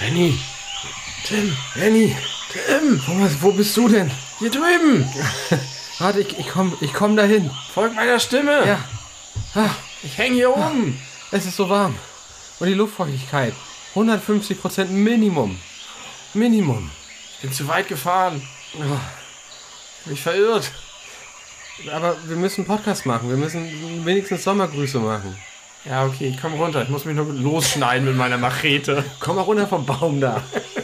Jenny! Tim! Jenny! Tim! Wo bist du denn? Hier drüben! Warte, ich komm dahin. Folgt meiner Stimme! Ja. Ich hänge hier oben! Es ist so warm. Und die Luftfeuchtigkeit. 150% Minimum. Minimum. Ich bin zu weit gefahren. Oh. Ich bin mich verirrt. Aber wir müssen einen Podcast machen. Wir müssen wenigstens Sommergrüße machen. Ja, okay, ich komme runter. Ich muss mich nur losschneiden mit meiner Machete. Komm mal runter vom Baum da.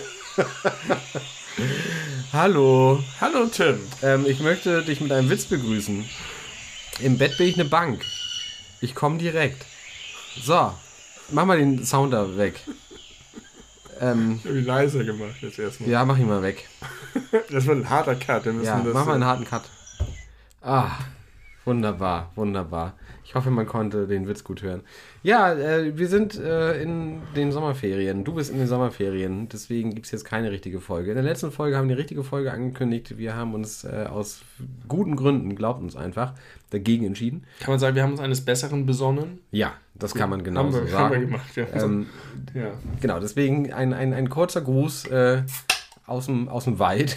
Hallo. Hallo, Tim. Ich möchte dich mit einem Witz begrüßen. Im Bett bin ich eine Bank. Ich komme direkt. So, mach mal den Sound da weg. Ich habe ihn leiser gemacht jetzt erstmal. Ja, mach ihn mal weg. Das wird ein harter Cut. Ja, mach mal einen harten Cut. Ah, wunderbar, wunderbar. Ich hoffe, man konnte den Witz gut hören. Ja, wir sind in den Sommerferien. Du bist in den Sommerferien, deswegen gibt es jetzt keine richtige Folge. In der letzten Folge haben wir die richtige Folge angekündigt. Wir haben uns aus guten Gründen, glaubt uns einfach, dagegen entschieden. Kann man sagen, wir haben uns eines Besseren besonnen? Ja, das kann man genau so sagen. Haben wir gemacht, ja. Ja. Genau, deswegen ein kurzer Gruß aus dem Wald.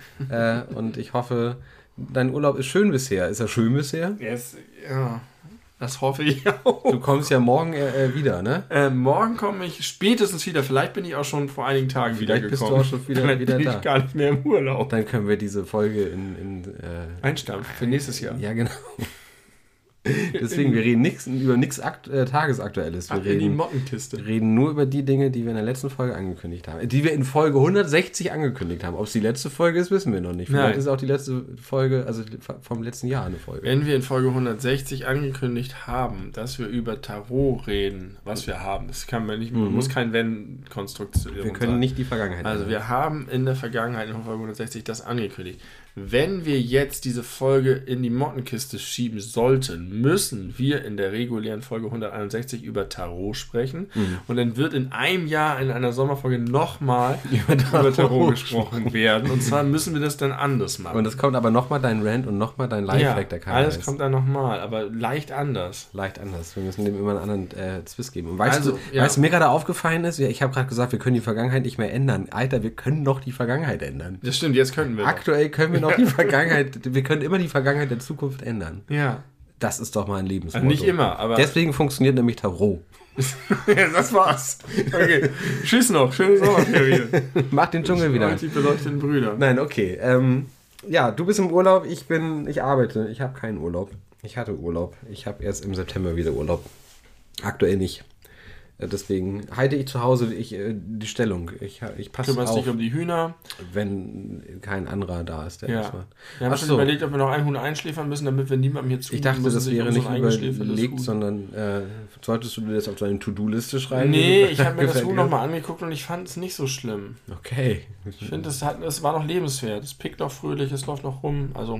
Und ich hoffe, dein Urlaub ist schön bisher. Ist er schön bisher? Yes, ja, das hoffe ich auch. Du kommst ja morgen wieder, ne? Morgen komme ich spätestens wieder. Vielleicht bin ich auch schon vor einigen Tagen wieder gekommen. Vielleicht bist du auch schon wieder bin da. Ich gar nicht mehr im Urlaub. Dann können wir diese Folge einstampfen für nächstes Jahr. Ja, genau. Deswegen, wir reden über nichts Tagesaktuelles. Wir in die Mottenkiste. reden nur über die Dinge, die wir in der letzten Folge angekündigt haben. Die wir in Folge 160 angekündigt haben. Ob es die letzte Folge ist, wissen wir noch nicht. Vielleicht ist es auch die letzte Folge, also vom letzten Jahr eine Folge. Wenn wir in Folge 160 angekündigt haben, dass wir über Tarot reden, was wir haben, das kann man nicht, man muss kein Wenn-Konstruktion. Wir können nicht die Vergangenheit Also wir haben in der Vergangenheit, in Folge 160, das angekündigt. Wenn wir jetzt diese Folge in die Mottenkiste schieben sollten, müssen wir in der regulären Folge 161 über Tarot sprechen. Und dann wird in einem Jahr in einer Sommerfolge nochmal über Tarot gesprochen werden. Und zwar müssen wir das dann anders machen. Und es kommt aber nochmal dein Rant und nochmal dein Lifehack, der kann. Alles kommt dann nochmal, aber leicht anders. Leicht anders. Wir müssen dem immer einen anderen Twist geben. Und weißt du, mir gerade aufgefallen ist? Ich habe gerade gesagt, wir können die Vergangenheit nicht mehr ändern. Alter, wir können doch die Vergangenheit ändern. Das stimmt, jetzt könnten wir. Aktuell können wir noch die Vergangenheit, wir können immer die Vergangenheit der Zukunft ändern. Ja. Das ist doch mal ein Lebensmotto. Also nicht immer, aber... Deswegen funktioniert nämlich Tarot. Ja, das war's. Okay, tschüss noch, schöne Sommerferien. Mach den Dschungel wieder. Die beleuchteten Brüder. Nein, okay. Ja, du bist im Urlaub, ich arbeite. Ich habe keinen Urlaub. Ich hatte Urlaub. Ich habe erst im September wieder Urlaub. Aktuell nicht. Deswegen halte ich zu Hause die Stellung. Ich passe auf. Kümmerst dich um die Hühner. Wenn kein anderer da ist, der das macht. Wir haben schon überlegt, ob wir noch einen Huhn einschläfern müssen, damit wir niemandem hier zu. Ich dachte, das wäre nicht überlegt, sondern solltest du dir das auf deine To-Do-Liste schreiben? Nee, ich habe mir das Huhn nochmal angeguckt und ich fand es nicht so schlimm. Okay. Ich finde, es war noch lebenswert. Es pickt noch fröhlich, es läuft noch rum. Also.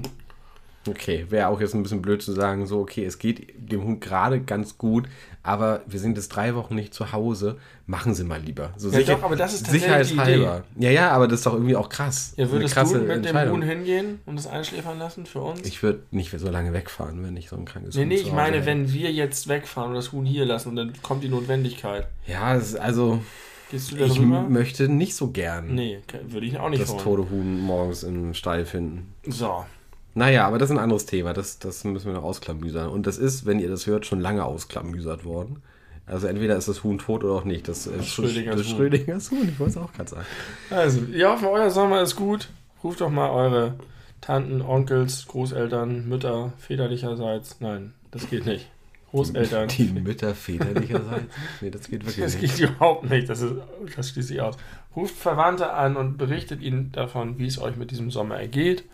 Okay, wäre auch jetzt ein bisschen blöd zu sagen, so, okay, es geht dem Hund gerade ganz gut, aber wir sind jetzt 3 Wochen nicht zu Hause, machen Sie mal lieber. So ja, doch, aber das ist tatsächlich sicherheitshalber. Die Idee. Ja, aber das ist doch irgendwie auch krass. Ja, würdest du mit dem Huhn hingehen und es einschläfern lassen für uns? Ich würde nicht so lange wegfahren, wenn ich so ein krankes Huhn Nee, ich meine, wenn wir jetzt wegfahren und das Huhn hier lassen und dann kommt die Notwendigkeit. Ja, also... Gehst du da ich drüber? möchte nicht so gern Nee, würde ich auch nicht das tote Huhn morgens im Stall finden. So. Naja, aber das ist ein anderes Thema. Das müssen wir noch ausklamüsern. Und das ist, wenn ihr das hört, schon lange ausklamüsert worden. Also entweder ist das Huhn tot oder auch nicht. Das ist Schrödingers Huhn. Ich wollte es auch gerade sagen. Also, ich hoffe, euer Sommer ist gut. Ruft doch mal eure Tanten, Onkels, Großeltern, Mütter väterlicherseits. Nein, das geht nicht. Großeltern. Die Mütter väterlicherseits? Nee, das geht wirklich nicht. Das geht überhaupt nicht. Das schließt sich aus. Ruft Verwandte an und berichtet ihnen davon, wie es euch mit diesem Sommer ergeht.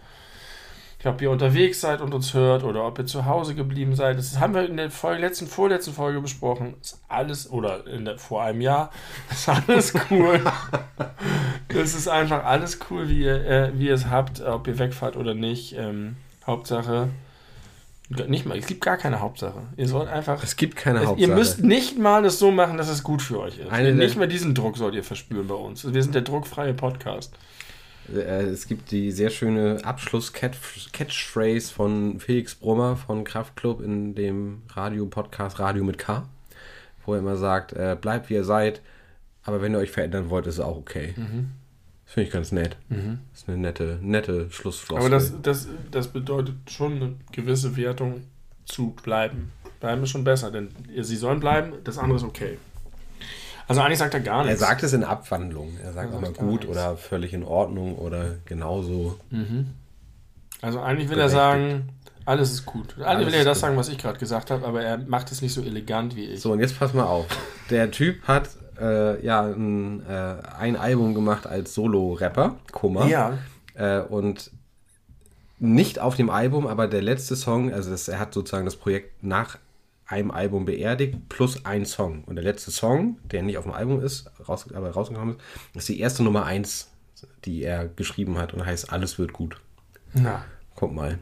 Ob ihr unterwegs seid und uns hört oder ob ihr zu Hause geblieben seid. Das haben wir in der vorletzten Folge besprochen. Ist alles, oder vor einem Jahr, ist alles cool. Es ist einfach alles cool, wie ihr es habt, ob ihr wegfahrt oder nicht. Hauptsache, nicht mal, es gibt gar keine Hauptsache. Ihr sollt einfach. Es gibt keine Hauptsache. Ihr müsst nicht mal das so machen, dass es gut für euch ist. Nicht mal diesen Druck sollt ihr verspüren bei uns. Wir sind der druckfreie Podcast. Es gibt die sehr schöne Abschluss-Catchphrase von Felix Brummer von Kraftklub in dem Radio-Podcast Radio mit K, wo er immer sagt, bleibt wie ihr seid, Aber wenn ihr euch verändern wollt, ist es auch okay. Das finde ich ganz nett. Das ist eine nette Schlussfloskel. Aber das bedeutet schon eine gewisse Wertung zu bleiben. Bleiben ist schon besser, denn sie sollen bleiben, das andere ist okay. Also eigentlich sagt er gar nichts. Er sagt es in Abwandlung. Er sagt auch mal gut oder völlig in Ordnung oder genauso. Also eigentlich will er sagen, alles ist gut. Eigentlich will er das sagen, was ich gerade gesagt habe, aber er macht es nicht so elegant wie ich. So, und jetzt pass mal auf. Der Typ hat ein Album gemacht als Solo-Rapper, Kummer. Ja. Und nicht auf dem Album, aber der letzte Song, also er hat sozusagen das Projekt nach einem Album beerdigt, plus ein Song. Und der letzte Song, der nicht auf dem Album ist, aber rausgekommen ist die erste Nummer 1, die er geschrieben hat und heißt Alles wird gut. Na. Guck mal.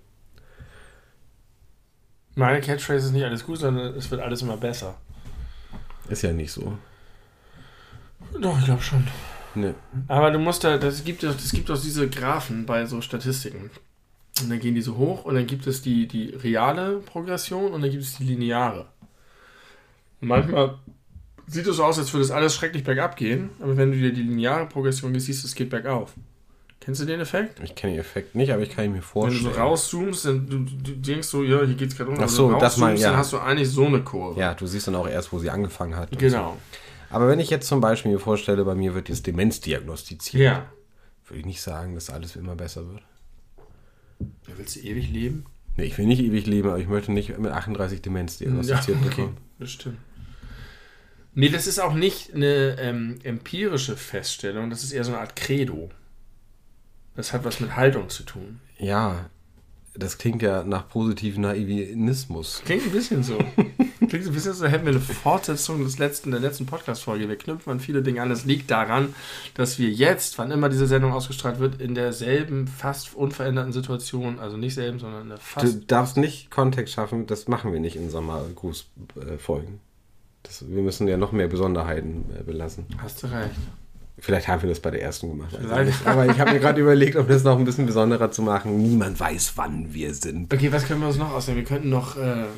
Meine Catchphrase ist nicht alles gut, sondern es wird alles immer besser. Ist ja nicht so. Doch, ich glaube schon. Nee. Aber du musst es gibt auch diese Graphen bei so Statistiken. Und dann gehen die so hoch und dann gibt es die reale Progression und dann gibt es die lineare. Und manchmal sieht es so aus, als würde es alles schrecklich bergab gehen, aber wenn du dir die lineare Progression siehst, es geht bergauf. Kennst du den Effekt? Ich kenne den Effekt nicht, aber ich kann ihn mir vorstellen. Wenn du so rauszoomst, dann du denkst so, ja, hier geht's gerade um. Ach so, das mal, ja. Dann hast du eigentlich so eine Kurve. Ja, du siehst dann auch erst, wo sie angefangen hat. Genau. So. Aber wenn ich jetzt zum Beispiel mir vorstelle, bei mir wird jetzt Demenz diagnostiziert, Ja. würde ich nicht sagen, dass alles immer besser wird. Willst du ewig leben? Nee, ich will nicht ewig leben, aber ich möchte nicht mit 38 Demenz diagnostiziert bekommen. Das stimmt. Nee, das ist auch nicht eine empirische Feststellung, das ist eher so eine Art Credo. Das hat was mit Haltung zu tun. Ja, das klingt ja nach positivem Naivismus. Klingt ein bisschen so. Klingt ein bisschen so, hätten wir eine Fortsetzung der letzten Podcast-Folge. Wir knüpfen an viele Dinge an. Es liegt daran, dass wir jetzt, wann immer diese Sendung ausgestrahlt wird, in derselben, fast unveränderten Situation, also nicht selben, sondern in der fast... Du darfst nicht Kontext schaffen, das machen wir nicht in Sommergrußfolgen. Wir müssen ja noch mehr Besonderheiten belassen. Hast du recht. Vielleicht haben wir das bei der ersten gemacht. Also aber ich habe mir gerade überlegt, um das noch ein bisschen besonderer zu machen. Niemand weiß, wann wir sind. Okay, was können wir uns noch ausnehmen? Wir könnten noch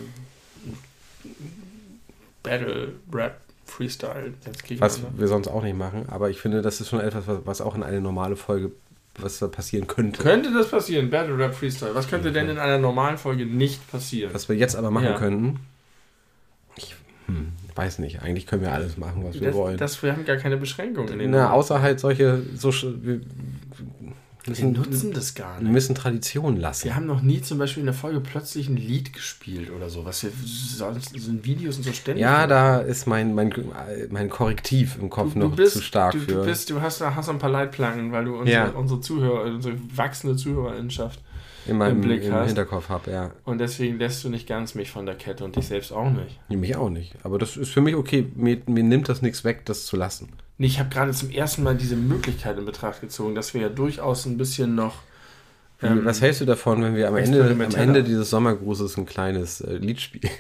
Battle, Rap, Freestyle. Was wir sonst auch nicht machen. Aber ich finde, das ist schon etwas, was auch in eine normale Folge, was da passieren könnte. Könnte das passieren? Battle, Rap, Freestyle. Was könnte denn in einer normalen Folge nicht passieren? Was wir jetzt aber machen könnten... Ich weiß nicht. Eigentlich können wir alles machen, was wir wollen. Wir haben gar keine Beschränkungen. Außer halt solche... Wir nutzen das gar nicht. Wir müssen Traditionen lassen. Wir haben noch nie zum Beispiel in der Folge plötzlich ein Lied gespielt oder so, was wir sonst in Videos und so ständig... Ja, da ist mein Korrektiv im Kopf noch zu stark für. Du hast ein paar Leitplanken, weil du unsere Zuhörer, unsere wachsende Zuhörerinschaft im Hinterkopf habe, ja. Und deswegen lässt du nicht ganz mich von der Kette und dich selbst auch nicht. Mich auch nicht. Aber das ist für mich okay. Mir nimmt das nichts weg, das zu lassen. Nee, ich habe gerade zum ersten Mal diese Möglichkeit in Betracht gezogen, dass wir ja durchaus ein bisschen noch... was hältst du davon, wenn wir am Ende dieses Sommergrußes ein kleines Lied spielen?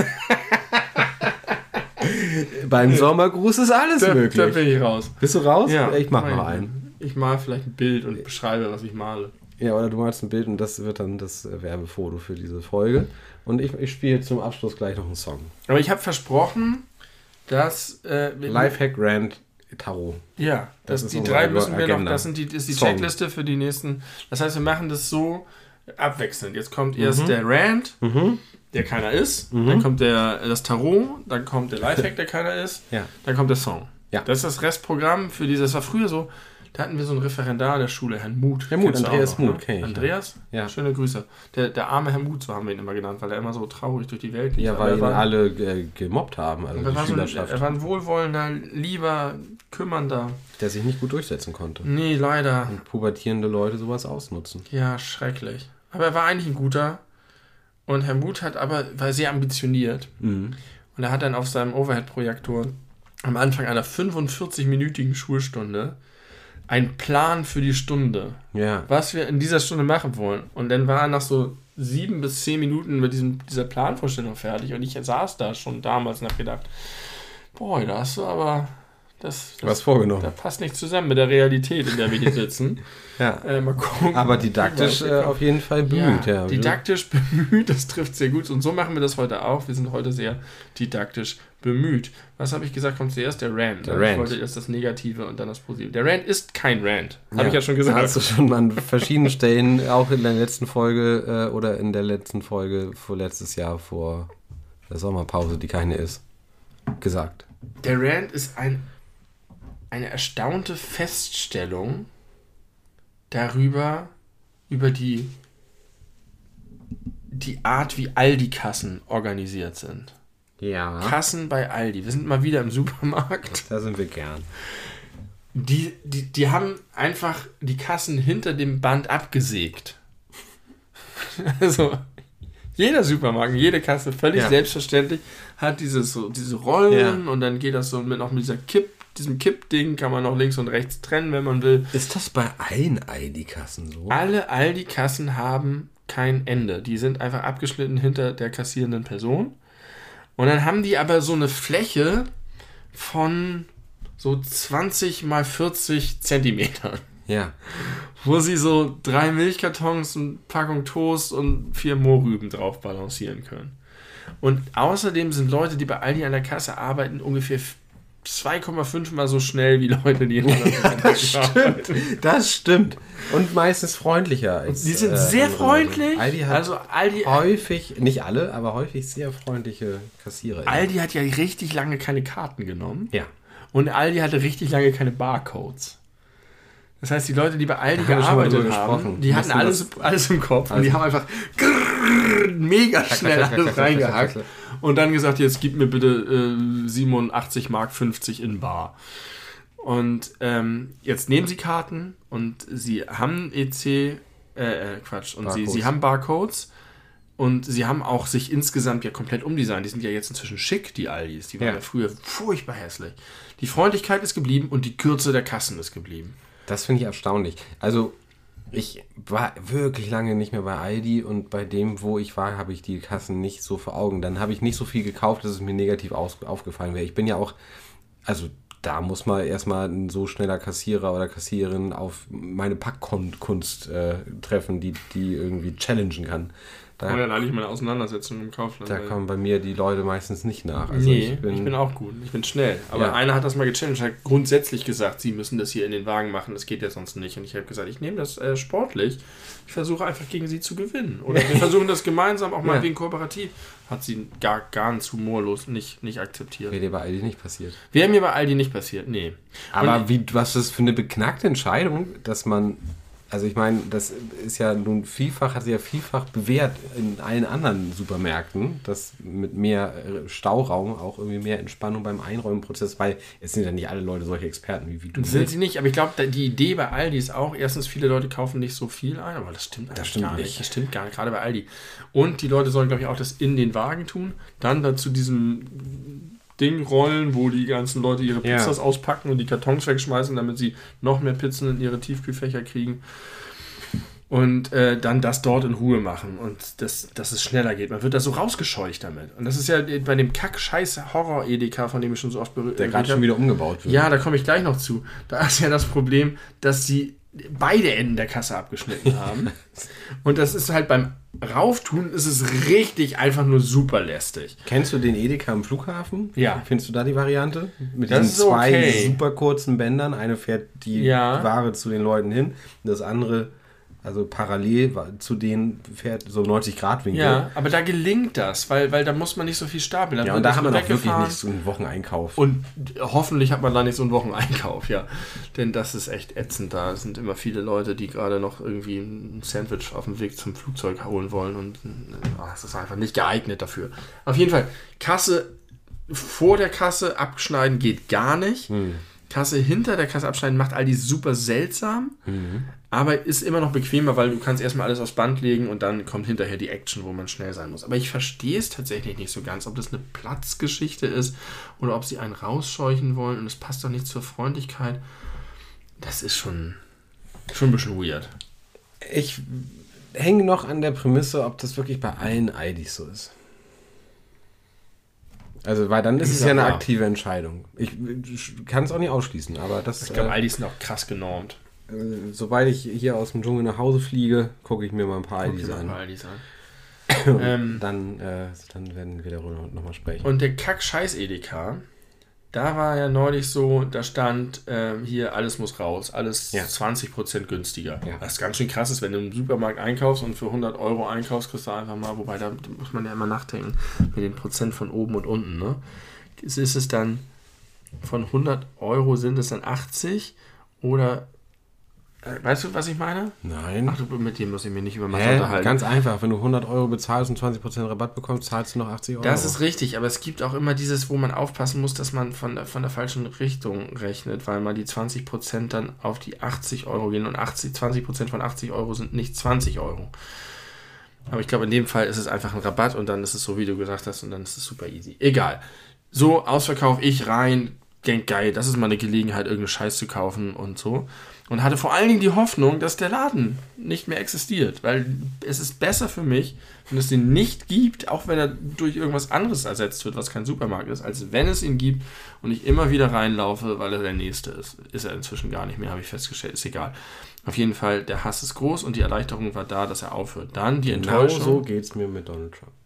Beim Sommergruß ist alles möglich. Da bin ich raus. Bist du raus? Ja. Ich mach mal einen. Ich mal vielleicht ein Bild und beschreibe, was ich male. Ja, oder du malst ein Bild und das wird dann das Werbefoto für diese Folge. Und ich spiele zum Abschluss gleich noch einen Song. Aber ich habe versprochen, dass... Lifehack Rant Tarot. Ja, die drei müssen wir noch... Das ist die Checkliste für die nächsten... Das heißt, wir machen das so abwechselnd. Jetzt kommt erst der Rant, der keiner ist. Dann kommt das Tarot. Dann kommt der Lifehack, der keiner ist. Ja. Dann kommt der Song. Ja. Das ist das Restprogramm für dieses... Das war früher so... Da hatten wir so einen Referendar der Schule, Herrn Muth. Herr Muth, Andreas Muth, okay. Andreas? Ja. Schöne Grüße. Der arme Herr Muth, so haben wir ihn immer genannt, weil er immer so traurig durch die Welt lief. Ja, weil ihn alle gemobbt haben, also die Schülerschaft. Er war ein wohlwollender, lieber, kümmernder. Der sich nicht gut durchsetzen konnte. Nee, leider. Und pubertierende Leute sowas ausnutzen. Ja, schrecklich. Aber er war eigentlich ein guter. Und Herr Muth war sehr ambitioniert. Und er hat dann auf seinem Overhead-Projektor am Anfang einer 45-minütigen Schulstunde ein Plan für die Stunde, was wir in dieser Stunde machen wollen. Und dann war er nach so 7 bis 10 Minuten mit dieser Planvorstellung fertig und ich saß da schon damals und habe gedacht, boah, da hast du aber was vorgenommen. Das passt nicht zusammen mit der Realität, in der wir hier sitzen. Mal gucken. Aber didaktisch auf jeden Fall bemüht. Ja, didaktisch bemüht, das trifft sehr gut. Und so machen wir das heute auch. Wir sind heute sehr didaktisch bemüht. Was habe ich gesagt, kommt zuerst? Der Rant. Der Rant. Ich wollte erst das Negative und dann das Positive. Der Rant ist kein Rant. Habe ich ja schon gesagt. Hast du schon an verschiedenen Stellen, auch in der letzten Folge oder in der letzten Folge vorletztes Jahr vor der Sommerpause, die keine ist, gesagt. Der Rant ist eine erstaunte Feststellung darüber, über die Art, wie Aldi-Kassen organisiert sind. Ja. Kassen bei Aldi. Wir sind mal wieder im Supermarkt. Da sind wir gern. Die haben einfach die Kassen hinter dem Band abgesägt. Also, jeder Supermarkt, jede Kasse, völlig selbstverständlich, hat diese Rollen und dann geht das so mit diesem Kippding, kann man noch links und rechts trennen, wenn man will. Ist das bei allen Aldi-Kassen so? Alle Aldi-Kassen haben kein Ende. Die sind einfach abgeschnitten hinter der kassierenden Person. Und dann haben die aber so eine Fläche von so 20 mal 40 Zentimetern. Ja. Wo sie so 3 Milchkartons, eine Packung Toast und 4 Mohrrüben drauf balancieren können. Und außerdem sind Leute, die bei Aldi an der Kasse arbeiten, ungefähr 2,5 mal so schnell wie Leute, die in der Das stimmt. Und meistens freundlicher als. Die sind sehr freundlich. Aldi hat häufig, nicht alle, aber häufig sehr freundliche Kassierer. Aldi hat ja richtig lange keine Karten genommen. Ja. Und Aldi hatte richtig lange keine Barcodes. Das heißt, die Leute, die bei Aldi gearbeitet haben, die hatten alles im Kopf und die haben einfach mega schnell alles reingehackt und dann gesagt, jetzt gib mir bitte 87,50 Mark in Bar. Und jetzt nehmen sie Karten und sie haben sie haben Barcodes und sie haben auch sich insgesamt ja komplett umdesignt. Die sind ja jetzt inzwischen schick, die Aldis. Die waren ja früher furchtbar hässlich. Die Freundlichkeit ist geblieben und die Kürze der Kassen ist geblieben. Das finde ich erstaunlich. Also, ich war wirklich lange nicht mehr bei Aldi und bei dem, wo ich war, habe ich die Kassen nicht so vor Augen. Dann habe ich nicht so viel gekauft, dass es mir negativ aufgefallen wäre. Ich bin ja auch, also da muss man erstmal ein so schneller Kassierer oder Kassiererin auf meine Packkunst treffen, die irgendwie challengen kann. Da kann man dann eigentlich mal eine Auseinandersetzung im Kaufland. Da kommen bei mir die Leute meistens nicht nach. Also ich bin auch gut. Ich bin schnell. Aber einer hat das mal gechallenged, hat grundsätzlich gesagt, sie müssen das hier in den Wagen machen, das geht ja sonst nicht. Und ich habe gesagt, ich nehme das sportlich. Ich versuche einfach gegen sie zu gewinnen. Oder wir versuchen das gemeinsam, auch mal wegen kooperativ. Hat sie gar zu humorlos nicht akzeptiert. Wäre dir bei Aldi nicht passiert. Wäre mir bei Aldi nicht passiert, nee. Aber was ist das für eine beknackte Entscheidung, dass man... Also ich meine, das ist ja nun hat sich ja vielfach bewährt in allen anderen Supermärkten, dass mit mehr Stauraum auch irgendwie mehr Entspannung beim Einräumenprozess, weil es sind ja nicht alle Leute solche Experten wie du. Sind sie nicht, aber ich glaube, die Idee bei Aldi ist auch, erstens, viele Leute kaufen nicht so viel ein, aber das stimmt gar nicht. Das stimmt gar nicht, gerade bei Aldi. Und die Leute sollen, glaube ich, auch das in den Wagen tun, dann dazu diesem Ding rollen, wo die ganzen Leute ihre Pizzas auspacken und die Kartons wegschmeißen, damit sie noch mehr Pizzen in ihre Tiefkühlfächer kriegen. Und dann das dort in Ruhe machen und dass es schneller geht. Man wird da so rausgescheucht damit. Und das ist ja bei dem Kack-Scheiß-Horror-Edeka, von dem ich schon so oft berührt der gerade schon wieder umgebaut wird. Ja, da komme ich gleich noch zu. Da ist ja das Problem, dass sie beide Enden der Kasse abgeschnitten haben. Und das ist halt beim Rauftun ist es richtig einfach nur super lästig. Kennst du den Edeka am Flughafen? Ja. Findest du da die Variante? Mit das diesen zwei super kurzen Bändern. Eine fährt die Ware zu den Leuten hin, das andere, also parallel zu denen, fährt so 90-Grad-Winkel. Ja, aber da gelingt das, weil da muss man nicht so viel stapeln. Ja, und da hat man auch wirklich nicht so einen Wocheneinkauf. Und hoffentlich hat man da nicht so einen Wocheneinkauf, ja. Denn das ist echt ätzend. Da sind immer viele Leute, die gerade noch irgendwie ein Sandwich auf dem Weg zum Flugzeug holen wollen und es ist einfach nicht geeignet dafür. Auf jeden Fall, Kasse vor der Kasse abschneiden geht gar nicht. Kasse hinter der Kasse abschneiden macht Aldi super seltsam, aber ist immer noch bequemer, weil du kannst erstmal alles aufs Band legen und dann kommt hinterher die Action, wo man schnell sein muss. Aber ich verstehe es tatsächlich nicht so ganz, ob das eine Platzgeschichte ist oder ob sie einen rausscheuchen wollen und es passt doch nicht zur Freundlichkeit. Das ist schon ein bisschen weird. Ich hänge noch an der Prämisse, ob das wirklich bei allen Aldis so ist. Also, weil dann ist es ja eine aktive Entscheidung. Ich kann es auch nicht ausschließen, aber das... Ich glaube, Aldis sind auch krass genormt. Sobald ich hier aus dem Dschungel nach Hause fliege, gucke ich mir mal ein paar Aldis an. Dann werden wir darüber nochmal sprechen. Und der Kack-Scheiß-Edeka, da war ja neulich so, da stand hier, alles muss raus, alles 20% günstiger. Ja. Was ganz schön krass ist, wenn du im Supermarkt einkaufst und für 100 Euro einkaufst, kriegst du einfach mal, wobei da muss man ja immer nachdenken, mit den Prozent von oben und unten. Ne? Ist es dann, von 100 Euro sind es dann 80 oder... Weißt du, was ich meine? Nein. Ach, mit dem muss ich mich nicht über Mathe unterhalten. Ganz einfach. Wenn du 100 Euro bezahlst und 20% Rabatt bekommst, zahlst du noch 80 Euro. Das ist richtig, aber es gibt auch immer dieses, wo man aufpassen muss, dass man von der falschen Richtung rechnet, weil mal die 20% dann auf die 80 Euro gehen und 20% von 80 Euro sind nicht 20 Euro. Aber ich glaube, in dem Fall ist es einfach ein Rabatt und dann ist es so, wie du gesagt hast, und dann ist es super easy. Egal. So, Ausverkauf, ich rein, denk geil, das ist mal eine Gelegenheit, irgendeinen Scheiß zu kaufen und so. Und hatte vor allen Dingen die Hoffnung, dass der Laden nicht mehr existiert. Weil es ist besser für mich, wenn es den nicht gibt, auch wenn er durch irgendwas anderes ersetzt wird, was kein Supermarkt ist, als wenn es ihn gibt und ich immer wieder reinlaufe, weil er der Nächste ist. Ist er inzwischen gar nicht mehr, habe ich festgestellt. Ist egal. Auf jeden Fall, der Hass ist groß und die Erleichterung war da, dass er aufhört. Dann die Enttäuschung. Genau so geht es mir mit Donald Trump.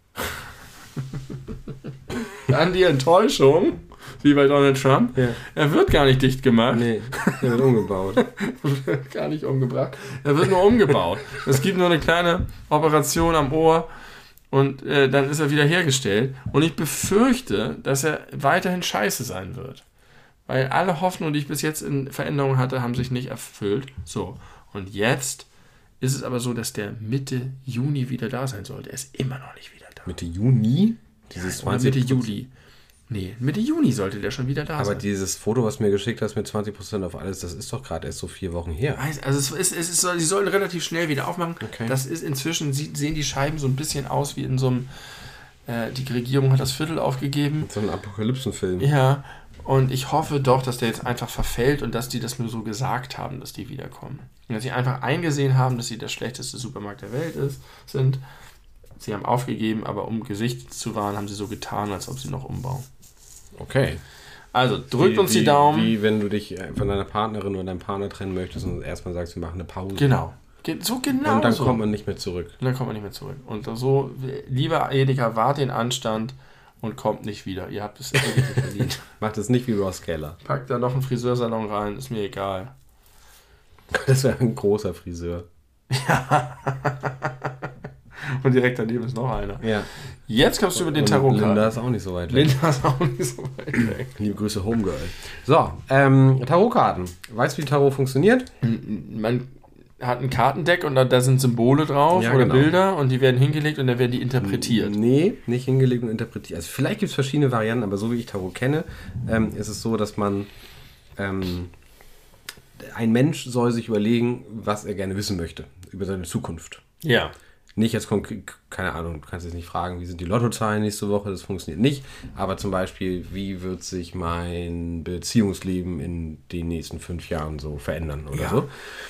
Dann die Enttäuschung, wie bei Donald Trump. Ja. Er wird gar nicht dicht gemacht. Nee, er wird umgebaut. Gar nicht umgebracht. Er wird nur umgebaut. Es gibt nur eine kleine Operation am Ohr und dann ist er wieder hergestellt. Und ich befürchte, dass er weiterhin scheiße sein wird. Weil alle Hoffnungen, die ich bis jetzt in Veränderungen hatte, haben sich nicht erfüllt. So, und jetzt ist es aber so, dass der Mitte Juni wieder da sein sollte. Er ist immer noch nicht wieder da. Mitte Juni? Dieses ja, Mitte Juli. Nee, Mitte Juni sollte der schon wieder da sein. Aber dieses Foto, was du mir geschickt hast mit 20% auf alles, das ist doch gerade erst so 4 Wochen her. Also sie sollen relativ schnell wieder aufmachen. Okay. Das ist inzwischen, sehen die Scheiben so ein bisschen aus wie in so einem, die Regierung hat das Viertel aufgegeben. So ein Apokalypsenfilm. Ja, und ich hoffe doch, dass der jetzt einfach verfällt und dass die das nur so gesagt haben, dass die wiederkommen. Und dass sie einfach eingesehen haben, dass sie der schlechteste Supermarkt der Welt sind. Sie haben aufgegeben, aber um Gesicht zu wahren, haben sie so getan, als ob sie noch umbauen. Okay. Also, drückt uns die Daumen. Wie wenn du dich von deiner Partnerin oder deinem Partner trennen möchtest und erstmal sagst, wir machen eine Pause. Genau. So genau. Und dann kommt man nicht mehr zurück. Und so, lieber Edeka, wahrt den Anstand und kommt nicht wieder. Ihr habt es wirklich verdient. Macht es nicht wie Ross Geller. Packt da noch einen Friseursalon rein, ist mir egal. Das wäre ein großer Friseur. Ja. Und direkt daneben ist noch einer. Ja. Jetzt kommst du mit den Tarotkarten. Linda ist auch nicht so weit weg. Liebe Grüße, Homegirl. So, Tarotkarten. Weißt du, wie Tarot funktioniert? Man hat ein Kartendeck und da sind Symbole drauf oder genau. Bilder und die werden hingelegt und dann werden die interpretiert. Nee, nicht hingelegt und interpretiert. Also vielleicht gibt es verschiedene Varianten, aber so wie ich Tarot kenne, ist es so, dass man ein Mensch soll sich überlegen, was er gerne wissen möchte über seine Zukunft. Ja. Nicht jetzt konkret, keine Ahnung, du kannst jetzt nicht fragen, wie sind die Lottozahlen nächste Woche, das funktioniert nicht. Aber zum Beispiel, wie wird sich mein Beziehungsleben in den nächsten 5 Jahren so verändern oder so.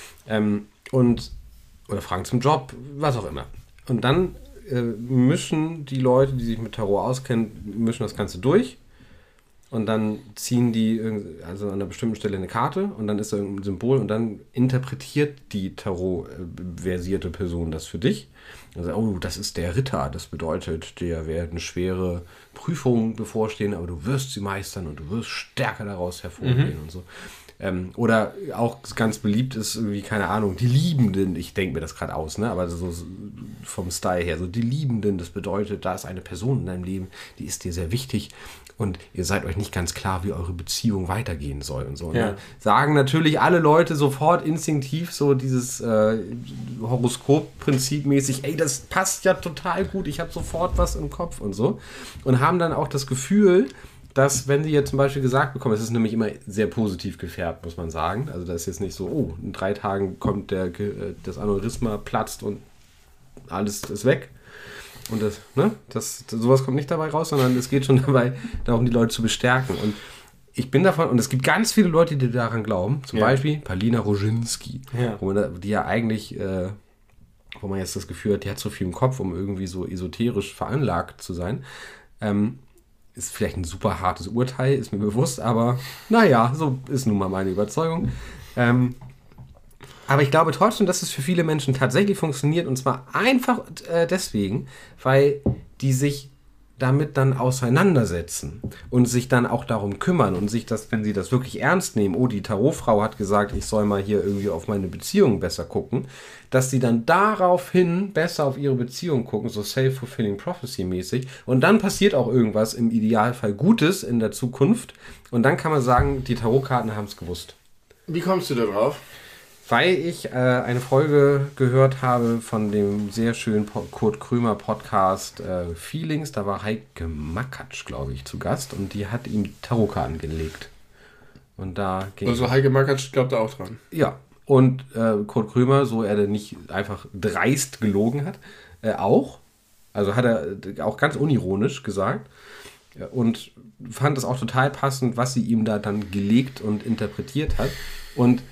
Oder Fragen zum Job, was auch immer. Und dann mischen die Leute, die sich mit Tarot auskennen, mischen das Ganze durch. Und dann ziehen die also an einer bestimmten Stelle eine Karte und dann ist da irgendein Symbol und dann interpretiert die Tarot-versierte Person das für dich. Also, oh, das ist der Ritter, das bedeutet, dir werden schwere Prüfungen bevorstehen, aber du wirst sie meistern und du wirst stärker daraus hervorgehen und so. Oder auch ganz beliebt ist irgendwie, keine Ahnung, die Liebenden, ich denke mir das gerade aus, ne? Aber so vom Style her, so die Liebenden, das bedeutet, da ist eine Person in deinem Leben, die ist dir sehr wichtig und ihr seid euch nicht ganz klar, wie eure Beziehung weitergehen soll und so. Ja. Ne? Sagen natürlich alle Leute sofort instinktiv so dieses Horoskop-Prinzip mäßig, ey, das passt ja total gut, ich habe sofort was im Kopf und so. Und haben dann auch das Gefühl, dass, wenn sie jetzt zum Beispiel gesagt bekommen, es ist nämlich immer sehr positiv gefärbt, muss man sagen. Also da ist jetzt nicht so, oh, in 3 Tagen kommt das Aneurysma, platzt und alles ist weg. Und sowas kommt nicht dabei raus, sondern es geht schon dabei, darum, die Leute zu bestärken. Und ich bin davon, und es gibt ganz viele Leute, die daran glauben, zum Beispiel Palina Roginski, die ja eigentlich, wo man jetzt das Gefühl hat, die hat so viel im Kopf, um irgendwie so esoterisch veranlagt zu sein. Ist vielleicht ein super hartes Urteil, ist mir bewusst, aber naja, so ist nun mal meine Überzeugung. Aber ich glaube trotzdem, dass es für viele Menschen tatsächlich funktioniert. Und zwar einfach deswegen, weil die sich damit dann auseinandersetzen und sich dann auch darum kümmern und sich das, wenn sie das wirklich ernst nehmen, oh, die Tarotfrau hat gesagt, ich soll mal hier irgendwie auf meine Beziehung besser gucken, dass sie dann daraufhin besser auf ihre Beziehung gucken, so self-fulfilling prophecy mäßig, und dann passiert auch irgendwas, im Idealfall Gutes in der Zukunft, und dann kann man sagen, die Tarotkarten haben es gewusst. Wie kommst du da drauf? Weil ich eine Folge gehört habe von dem sehr schönen Kurt Krömer Podcast Feelings. Da war Heike Makatsch, glaube ich, zu Gast. Und die hat ihm Tarotkarten gelegt. Und da ging... Also Heike Makatsch glaubt da auch dran. Ja. Und Kurt Krömer, so er nicht einfach dreist gelogen hat, auch. Also hat er auch ganz unironisch gesagt. Und fand es auch total passend, was sie ihm da dann gelegt und interpretiert hat. Und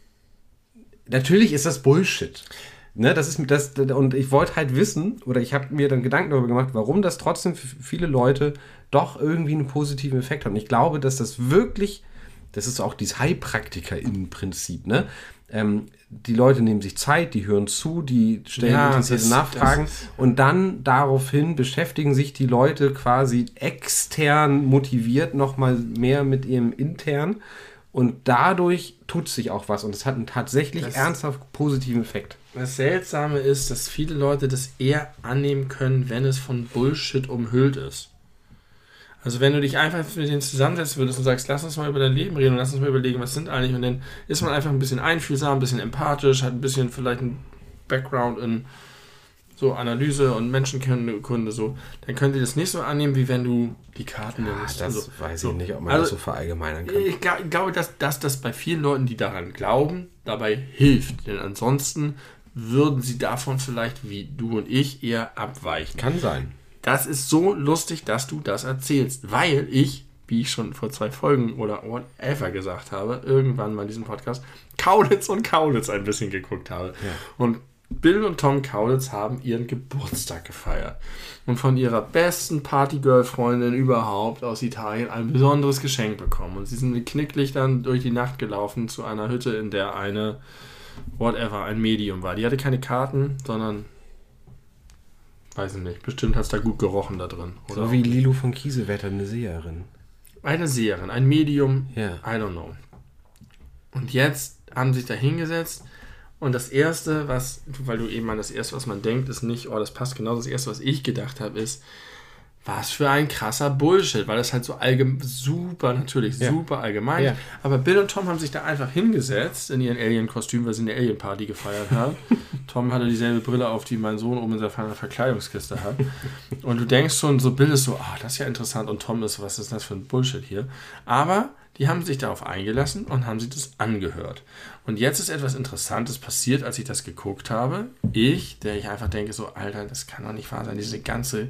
natürlich ist das Bullshit. Ne, und ich wollte halt wissen, oder ich habe mir dann Gedanken darüber gemacht, warum das trotzdem für viele Leute doch irgendwie einen positiven Effekt hat. Und ich glaube, dass das wirklich, das ist auch dieses Heilpraktiker-Prinzip, ne? Die Leute nehmen sich Zeit, die hören zu, die stellen interessierte Nachfragen und dann daraufhin beschäftigen sich die Leute quasi extern motiviert nochmal mehr mit ihrem intern. Und dadurch tut sich auch was. Und es hat einen tatsächlich ernsthaft positiven Effekt. Das Seltsame ist, dass viele Leute das eher annehmen können, wenn es von Bullshit umhüllt ist. Also wenn du dich einfach mit denen zusammensetzen würdest und sagst, lass uns mal über dein Leben reden und lass uns mal überlegen, was sind eigentlich. Und dann ist man einfach ein bisschen einfühlsam, ein bisschen empathisch, hat ein bisschen vielleicht einen Background in so Analyse und Menschenkunde, so, dann könnt ihr das nicht so annehmen, wie wenn du die Karten nimmst. Das weiß ich nicht, ob man das so verallgemeinern kann. Ich glaube, dass das bei vielen Leuten, die daran glauben, dabei hilft. Denn ansonsten würden sie davon vielleicht, wie du und ich, eher abweichen. Kann sein. Das ist so lustig, dass du das erzählst, weil ich, wie ich schon vor 2 Folgen oder whatever gesagt habe, irgendwann mal in diesem Podcast, Kaulitz und Kaulitz ein bisschen geguckt habe. Ja. Und Bill und Tom Kaulitz haben ihren Geburtstag gefeiert und von ihrer besten Partygirl-Freundin überhaupt aus Italien ein besonderes Geschenk bekommen. Und sie sind mit Knicklichtern durch die Nacht gelaufen zu einer Hütte, in der ein Medium war. Die hatte keine Karten, sondern, weiß ich nicht, bestimmt hat es da gut gerochen da drin. Oder so wie Lilo von Kiesewetter, eine Seherin. Eine Seherin, ein Medium, I don't know. Und jetzt haben sie sich da hingesetzt. Und das Erste, weil du eben das Erste, was man denkt, ist nicht, oh, das passt genau. Das Erste, was ich gedacht habe, ist, was für ein krasser Bullshit, weil das halt so super allgemein. Ja. Aber Bill und Tom haben sich da einfach hingesetzt in ihren Alien-Kostümen, weil sie eine Alien-Party gefeiert haben. Tom hatte dieselbe Brille auf, die mein Sohn oben in seiner Verkleidungskiste hat. Und du denkst schon, so Bill ist so, das ist ja interessant, und Tom ist, was ist das für ein Bullshit hier? Aber die haben sich darauf eingelassen und haben sich das angehört. Und jetzt ist etwas Interessantes passiert, als ich das geguckt habe. Der ich einfach denke so, Alter, das kann doch nicht wahr sein, diese ganze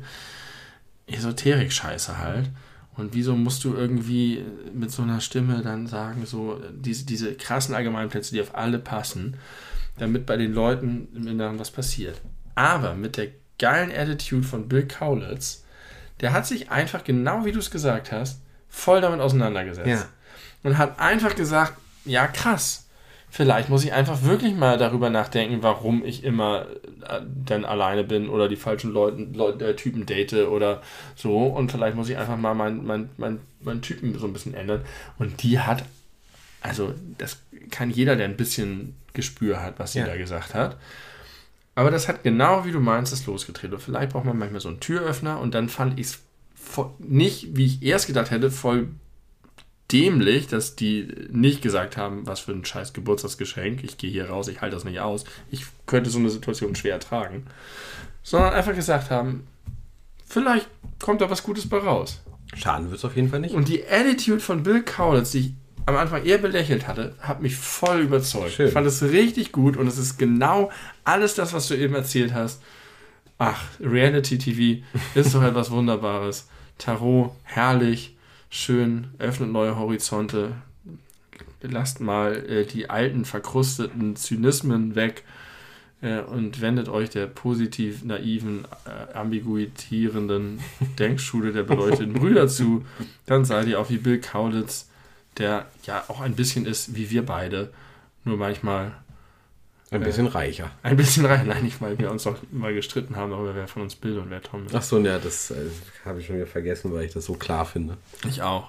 Esoterik-Scheiße halt. Und wieso musst du irgendwie mit so einer Stimme dann sagen, so diese krassen Allgemeinplätze, die auf alle passen, damit bei den Leuten im Inneren was passiert. Aber mit der geilen Attitude von Bill Kaulitz, der hat sich einfach, genau wie du es gesagt hast, voll damit auseinandergesetzt. Ja. Und hat einfach gesagt, ja krass, vielleicht muss ich einfach wirklich mal darüber nachdenken, warum ich immer dann alleine bin oder die falschen Typen date oder so. Und vielleicht muss ich einfach mal meinen Typen so ein bisschen ändern. Und die hat, also das kann jeder, der ein bisschen Gespür hat, was sie da gesagt hat. Aber das hat genau, wie du meinst, das losgetreten. Und vielleicht braucht man manchmal so einen Türöffner. Und dann fand ich es nicht, wie ich erst gedacht hätte, voll dämlich, dass die nicht gesagt haben, was für ein scheiß Geburtstagsgeschenk, ich gehe hier raus, ich halte das nicht aus, ich könnte so eine Situation schwer ertragen, sondern einfach gesagt haben, vielleicht kommt da was Gutes bei raus. Schaden wird es auf jeden Fall nicht. Und die Attitude von Bill Kaulitz, die ich am Anfang eher belächelt hatte, hat mich voll überzeugt. Schön. Ich fand es richtig gut und es ist genau alles das, was du eben erzählt hast. Ach, Reality TV ist doch etwas Wunderbares. Tarot, herrlich. Schön, öffnet neue Horizonte, lasst mal die alten, verkrusteten Zynismen weg und wendet euch der positiv naiven, ambiguitierenden Denkschule der beleuchteten Brüder zu. Dann seid ihr auch wie Bill Kaulitz, der ja auch ein bisschen ist wie wir beide, nur manchmal Ein bisschen reicher. Ein bisschen reicher. Nein, nicht, weil wir uns doch mal gestritten haben darüber, wer von uns Bill und wer Tom ist. Ach so, ja, das habe ich schon wieder vergessen, weil ich das so klar finde. Ich auch.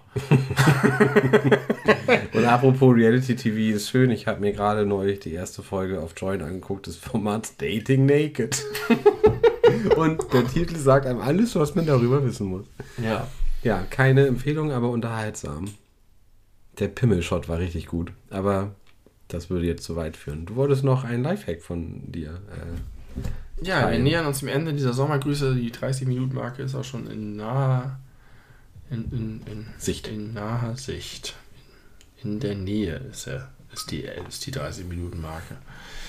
Und apropos Reality TV ist schön, ich habe mir gerade neulich die erste Folge auf Join angeguckt, des Formats Dating Naked. Und der Titel sagt einem alles, was man darüber wissen muss. Ja. Ja, keine Empfehlung, aber unterhaltsam. Der Pimmelshot war richtig gut, aber das würde jetzt zu weit führen. Du wolltest noch einen Lifehack von dir. Ja, wir nähern uns dem Ende dieser Sommergrüße. Die 30-Minuten-Marke ist auch schon in naher Sicht. In naher Sicht. In der Nähe ist die 30-Minuten-Marke.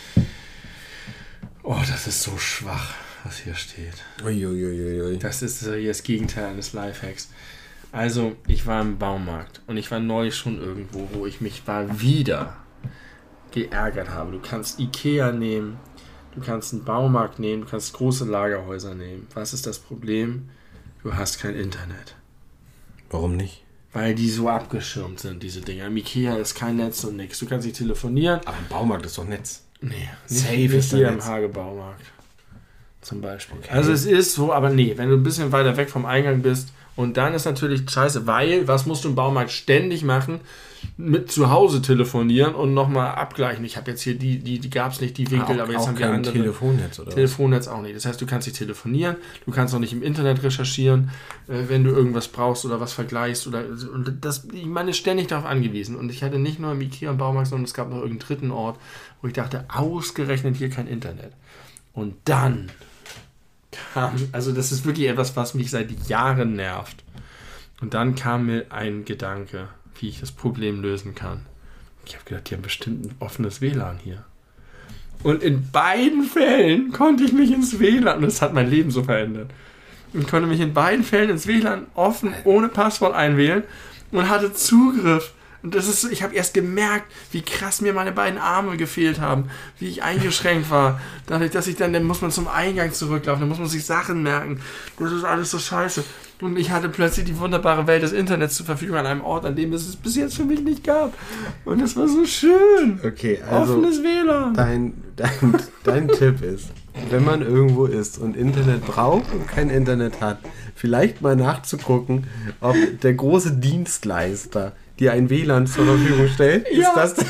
Oh, das ist so schwach, was hier steht. Uiuiuiui. Das ist hier das Gegenteil eines Lifehacks. Also, ich war im Baumarkt und ich war neulich schon irgendwo, wo ich mich mal wieder geärgert habe. Du kannst Ikea nehmen, du kannst einen Baumarkt nehmen, du kannst große Lagerhäuser nehmen. Was ist das Problem? Du hast kein Internet. Warum nicht? Weil die so abgeschirmt sind, diese Dinger. Im Ikea ist kein Netz und nichts. Du kannst nicht telefonieren. Aber im Baumarkt ist doch Netz. Nee, Safe nicht ist hier da im Netz. Hagebaumarkt. Zum Beispiel. Okay. Also es ist so, aber nee, wenn du ein bisschen weiter weg vom Eingang bist und dann ist natürlich scheiße, weil, was musst du im Baumarkt ständig machen? Mit zu Hause telefonieren und nochmal abgleichen. Ich habe jetzt hier die gab es nicht, die Winkel, aber jetzt haben wir kein andere. Telefonnetz, oder? Telefonnetz auch nicht. Das heißt, du kannst nicht telefonieren, du kannst auch nicht im Internet recherchieren, wenn du irgendwas brauchst oder was vergleichst. Und ich meine, ständig darauf angewiesen. Und ich hatte nicht nur im Ikea und Baumarkt, sondern es gab noch irgendeinen dritten Ort, wo ich dachte, ausgerechnet hier kein Internet. Und dann kam, also das ist wirklich etwas, was mich seit Jahren nervt. Und dann kam mir ein Gedanke, wie ich das Problem lösen kann. Ich habe gedacht, die haben bestimmt ein offenes WLAN hier. Und in beiden Fällen konnte ich mich ins WLAN, und das hat mein Leben so verändert, und konnte mich in beiden Fällen ins WLAN offen, ohne Passwort einwählen und hatte Zugriff. Und das ist, ich habe erst gemerkt, wie krass mir meine beiden Arme gefehlt haben, wie ich eingeschränkt war. Dadurch, dass dann muss man zum Eingang zurücklaufen, dann muss man sich Sachen merken. Das ist alles so scheiße. Und ich hatte plötzlich die wunderbare Welt des Internets zur Verfügung an einem Ort, an dem es bis jetzt für mich nicht gab. Und das war so schön. Okay, also offenes WLAN. Dein Tipp ist, wenn man irgendwo ist und Internet braucht und kein Internet hat, vielleicht mal nachzugucken, ob der große Dienstleister dir ein WLAN zur Verfügung stellt. Ja. Ist das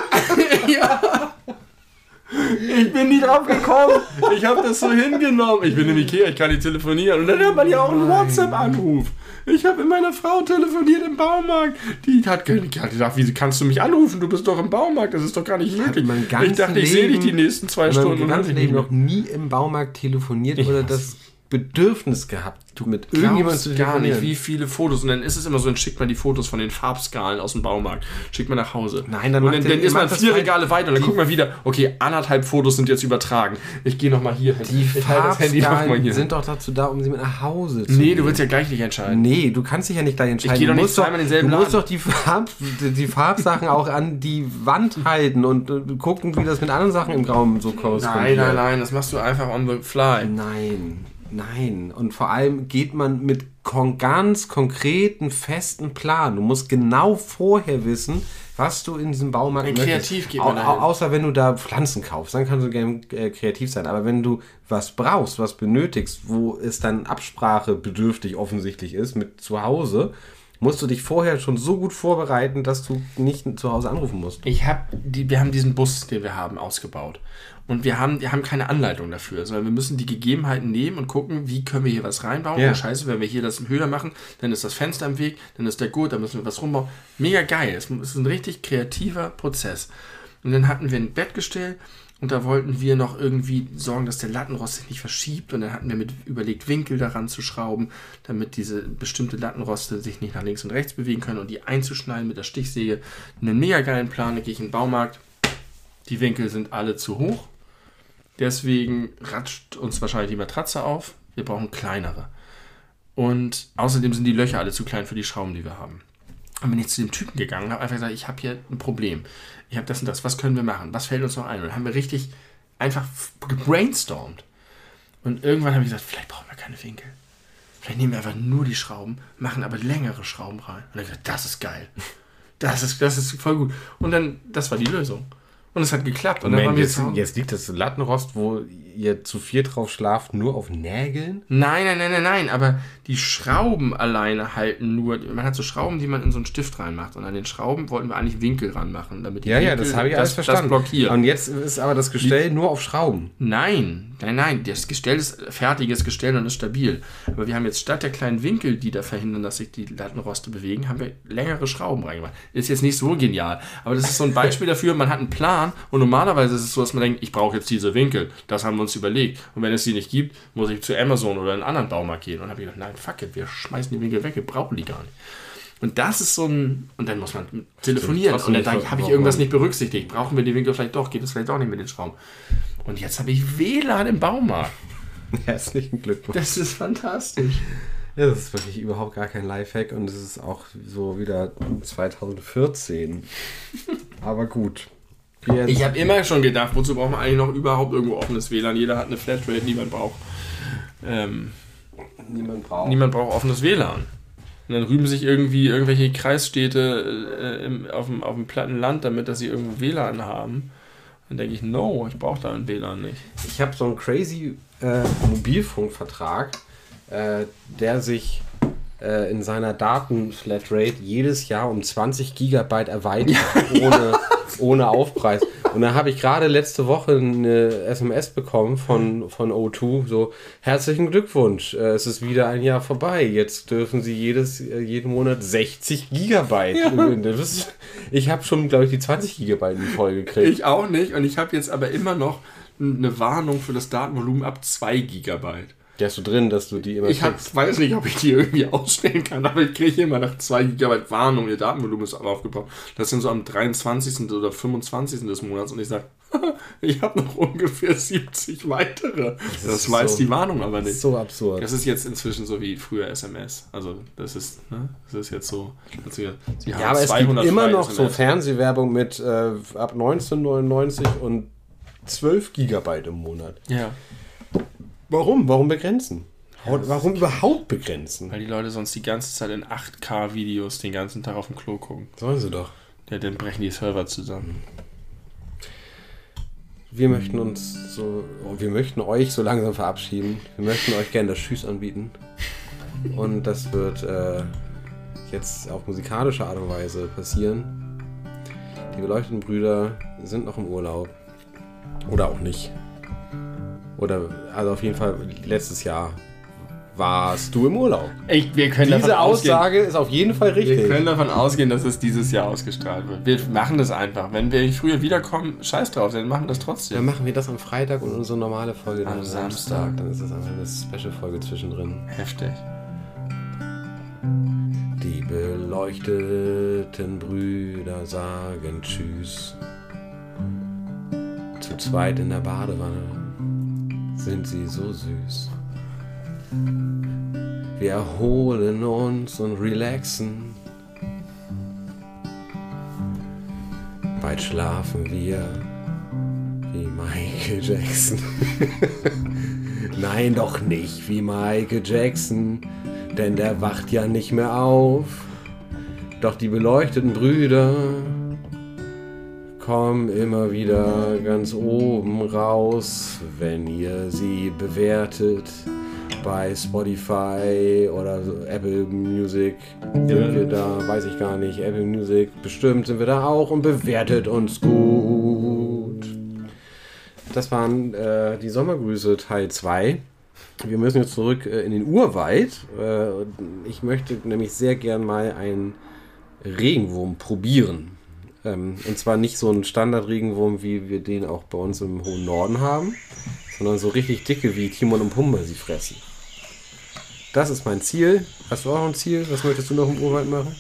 Ja. Ich bin nie drauf gekommen. Ich habe das so hingenommen. Ich bin im Ikea, ich kann nicht telefonieren. Und dann hat man ja auch einen WhatsApp-Anruf. Ich habe mit meiner Frau telefoniert im Baumarkt. Die hat gesagt, wie kannst du mich anrufen? Du bist doch im Baumarkt, das ist doch gar nicht möglich. Ich dachte, ich sehe dich die nächsten 2 Stunden. Ich habe Leben noch nie im Baumarkt telefoniert oder das Bedürfnis gehabt, mit irgendjemandem zu gar telefonieren. nicht, wie viele Fotos. Und dann ist es immer so, dann schickt man die Fotos von den Farbskalen aus dem Baumarkt, schickt man nach Hause. Nein, dann und dann ist man 4 Regale weiter und dann guckt man wieder, okay, 1,5 Fotos sind jetzt übertragen. Ich gehe nochmal hier hin. Die Farbskalen hier sind doch dazu da, um sie mit nach Hause zu Nee, nehmen. du willst ja gleich nicht entscheiden. Nee, du kannst dich ja nicht gleich entscheiden. Ich gehe doch nicht zweimal in denselben Du musst Laden. doch die Farbsachen auch an die Wand halten und gucken, wie das mit anderen Sachen im Raum so korrespondiert. Nein, das machst du einfach on the fly. Nein. Und vor allem geht man mit ganz konkreten, festen Plan. Du musst genau vorher wissen, was du in diesem Baumarkt möchtest. Kreativ geht man dahin. Außer wenn du da Pflanzen kaufst, dann kannst du gerne kreativ sein. Aber wenn du was brauchst, was benötigst, wo es dann absprachebedürftig offensichtlich ist mit zu Hause, musst du dich vorher schon so gut vorbereiten, dass du nicht zu Hause anrufen musst. Wir haben diesen Bus, den wir haben, ausgebaut. Und wir haben keine Anleitung dafür, sondern wir müssen die Gegebenheiten nehmen und gucken, wie können wir hier was reinbauen. Ja. Oh, scheiße, wenn wir hier das höher machen, dann ist das Fenster im Weg, dann ist der gut, dann müssen wir was rumbauen. Mega geil. Es ist ein richtig kreativer Prozess. Und dann hatten wir ein Bettgestell und da wollten wir noch irgendwie sorgen, dass der Lattenrost sich nicht verschiebt. Und dann hatten wir überlegt, Winkel daran zu schrauben, damit diese bestimmte Lattenroste sich nicht nach links und rechts bewegen können und die einzuschneiden mit der Stichsäge. Einen mega geilen Plan, da gehe ich in den Baumarkt. Die Winkel sind alle zu hoch. Deswegen ratscht uns wahrscheinlich die Matratze auf. Wir brauchen kleinere. Und außerdem sind die Löcher alle zu klein für die Schrauben, die wir haben. Dann bin ich zu dem Typen gegangen und habe einfach gesagt, ich habe hier ein Problem. Ich habe das und das. Was können wir machen? Was fällt uns noch ein? Und dann haben wir richtig einfach gebrainstormt. Und irgendwann habe ich gesagt, vielleicht brauchen wir keine Winkel. Vielleicht nehmen wir einfach nur die Schrauben, machen aber längere Schrauben rein. Und dann habe ich gesagt, das ist geil. Das ist voll gut. Und dann, das war die Lösung. Und es hat geklappt. Und Moment, dann waren wir jetzt liegt das Lattenrost, wo ihr zu 4 drauf schlaft, nur auf Nägeln? Nein, aber die Schrauben alleine halten nur, man hat so Schrauben, die man in so einen Stift reinmacht und an den Schrauben wollten wir eigentlich Winkel ranmachen, damit die Winkel, das habe ich alles verstanden. Das blockiert. Und jetzt ist aber das Gestell nur auf Schrauben. Nein, das Gestell ist fertiges Gestell und ist stabil. Aber wir haben jetzt statt der kleinen Winkel, die da verhindern, dass sich die Lattenroste bewegen, haben wir längere Schrauben reingemacht. Ist jetzt nicht so genial, aber das ist so ein Beispiel dafür, man hat einen Plan und normalerweise ist es so, dass man denkt, ich brauche jetzt diese Winkel, das haben wir uns überlegt. Und wenn es die nicht gibt, muss ich zu Amazon oder einen anderen Baumarkt gehen. Und habe ich gedacht, nein, fuck it, wir schmeißen die Winkel weg, wir brauchen die gar nicht. Und das ist so ein, und dann muss man telefonieren. Und dann habe ich irgendwas nicht berücksichtigt. Brauchen wir die Winkel vielleicht doch, geht es vielleicht auch nicht mit den Schrauben. Und jetzt habe ich WLAN im Baumarkt. Herzlichen Glückwunsch. Das ist fantastisch. Ja, das ist wirklich überhaupt gar kein Lifehack und es ist auch so wieder 2014. Aber gut. Ich habe immer schon gedacht, wozu braucht man eigentlich noch überhaupt irgendwo offenes WLAN? Jeder hat eine Flatrate, niemand braucht braucht offenes WLAN. Und dann rühmen sich irgendwie irgendwelche Kreisstädte auf dem platten Land damit, dass sie irgendwo WLAN haben. Dann denke ich, no, ich brauche da ein WLAN nicht. Ich habe so einen crazy Mobilfunkvertrag, der sich in seiner Datenflatrate jedes Jahr um 20 Gigabyte erweitert, ohne Aufpreis. Und da habe ich gerade letzte Woche eine SMS bekommen von O2, so, herzlichen Glückwunsch, es ist wieder ein Jahr vorbei, jetzt dürfen Sie jeden Monat 60 Gigabyte. Ja. Ich habe schon, glaube ich, die 20 Gigabyte voll gekriegt. Ich auch nicht und ich habe jetzt aber immer noch eine Warnung für das Datenvolumen ab 2 Gigabyte. Die hast du drin, dass du die immer weiß nicht, ob ich die irgendwie ausstellen kann, aber ich kriege immer nach 2 Gigabyte Warnung, ihr Datenvolumen ist aber aufgebaut. Das sind so am 23. oder 25. des Monats und ich sage, ich habe noch ungefähr 70 weitere. Das weiß die Warnung aber nicht. So absurd. Das ist jetzt inzwischen so wie früher SMS. Also das ist jetzt so. Sie haben aber es gibt immer noch SMS. So Fernsehwerbung mit ab 1999 und 12 Gigabyte im Monat. Ja. Warum? Warum begrenzen? Warum überhaupt begrenzen? Weil die Leute sonst die ganze Zeit in 8K-Videos den ganzen Tag auf dem Klo gucken. Sollen sie doch. Ja, dann brechen die Server zusammen. Wir möchten euch so langsam verabschieden. Wir möchten euch gerne das Tschüss anbieten. Und das wird jetzt auf musikalische Art und Weise passieren. Die beleuchteten Brüder sind noch im Urlaub. Oder auch nicht. Also auf jeden Fall, letztes Jahr warst du im Urlaub. Diese Aussage ist auf jeden Fall richtig. Wir können davon ausgehen, dass es dieses Jahr ausgestrahlt wird. Wir machen das einfach. Wenn wir früher wiederkommen, scheiß drauf, dann machen wir das trotzdem. Dann machen wir das am Freitag und unsere normale Folge dann am Samstag. Dann ist das einfach eine Special-Folge zwischendrin. Heftig. Die beleuchteten Brüder sagen Tschüss. Zu zweit in der Badewanne sind sie so süß. Wir erholen uns und relaxen. Bald schlafen wir wie Michael Jackson. Nein, doch nicht wie Michael Jackson, denn der wacht ja nicht mehr auf. Doch die beleuchteten Brüder kommen immer wieder ganz oben raus, wenn ihr sie bewertet bei Spotify oder Apple Music. Sind wir da? Weiß ich gar nicht. Apple Music, bestimmt sind wir da auch und bewertet uns gut. Das waren die Sommergrüße Teil 2. Wir müssen jetzt zurück in den Urwald. Ich möchte nämlich sehr gern mal einen Regenwurm probieren. Und zwar nicht so ein Standard-Regenwurm, wie wir den auch bei uns im hohen Norden haben, sondern so richtig dicke, wie Timon und Pumba sie fressen. Das ist mein Ziel. Hast du auch ein Ziel? Was möchtest du noch im Urwald machen?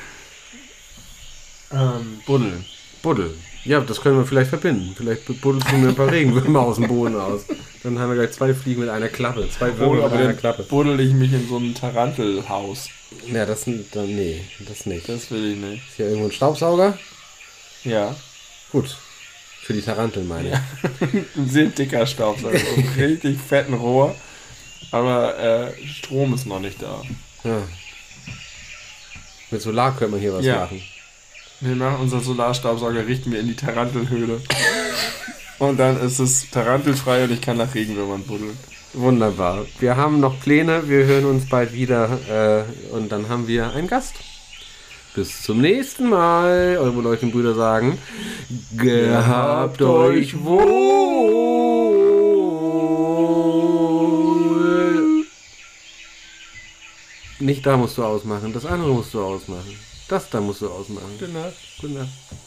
Buddel. Ja, das können wir vielleicht verbinden. Vielleicht buddelst du mir ein paar Regenwürmer aus dem Boden aus. Dann haben wir gleich 2 Fliegen mit einer Klappe. 2 Würmer mit einer Klappe. Buddel ich mich in so ein Tarantelhaus. Ja, das nicht. Das nicht. Das will ich nicht. Ist hier irgendwo ein Staubsauger? Ja. Gut. Für die Taranteln meine ich. Ja. Ein sehr dicker Staubsauger. Ein richtig fetten Rohr. Aber Strom ist noch nicht da. Ja. Mit Solar könnte man hier was machen. Wir machen unseren Solarstaubsauger, richten wir in die Tarantelhöhle. Und dann ist es tarantelfrei und ich kann nach Regenwürmern buddeln. Wunderbar. Wir haben noch Pläne, wir hören uns bald wieder und dann haben wir einen Gast. Bis zum nächsten Mal. Eure Leuchtenbrüder sagen, gehabt euch wohl. Nicht da musst du ausmachen, das andere musst du ausmachen. Das da musst du ausmachen. Gute Nacht. Gute Nacht.